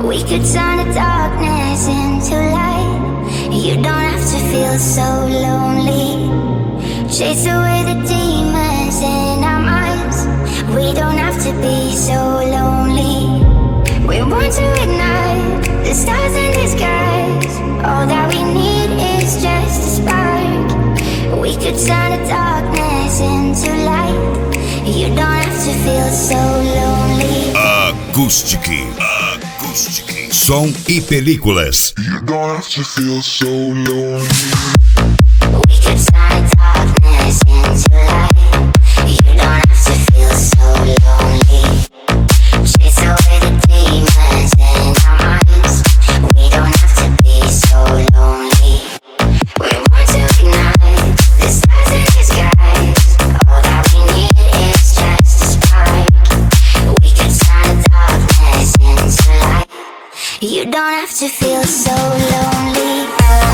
We could turn the darkness into light. You don't have to feel so lonely. Chase away the demons in our minds. We don't have to be so lonely. We want to ignite the stars in the skies. All that we need is just a spark. We could turn the darkness into light. You don't have to feel so lonely. Acoustic. Som e películas. You don't have to feel so lonely. We could turn the darkness into light. You don't have to feel so lonely. Chase away the demons in our minds. We don't have to be so lonely. We want to ignite the stars in the skies. All that we need is just a spark. We could turn the darkness into light. You don't have to feel so lonely.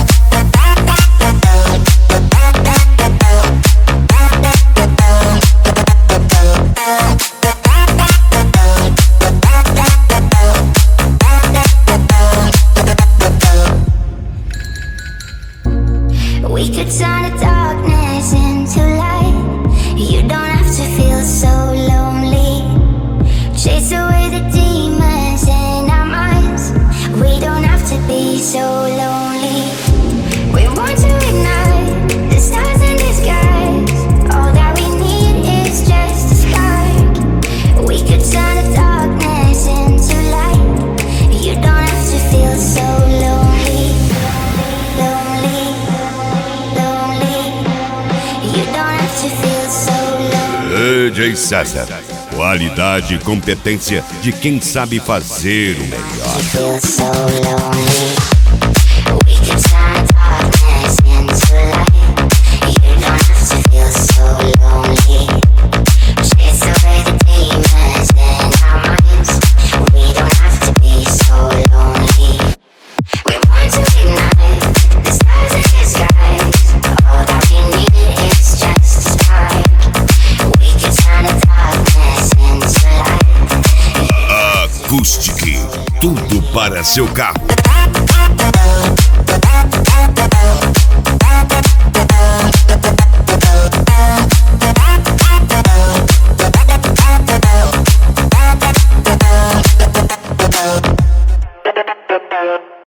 We could turn the darkness into light. You don't have to feel so lonely. Chase away the demons in our minds. We don't have to be so lonely. We want to ignite the stars in the skies. All that we need is just a spark. We could turn the darkness into light. You don't have to feel so lonely. Lonely, lonely. You don't have to feel so lonely. DJ César. Qualidade e competência de quem sabe fazer o melhor. Feel so lonely. We could turn darkness into light. You don't have to feel so lonely. Chase away the demons in our minds. We don't have to be so lonely. We want to ignite the stars in the skies. All that we need is just a spark. We could turn the darkness into light. Acoustic. Tudo para seu carro.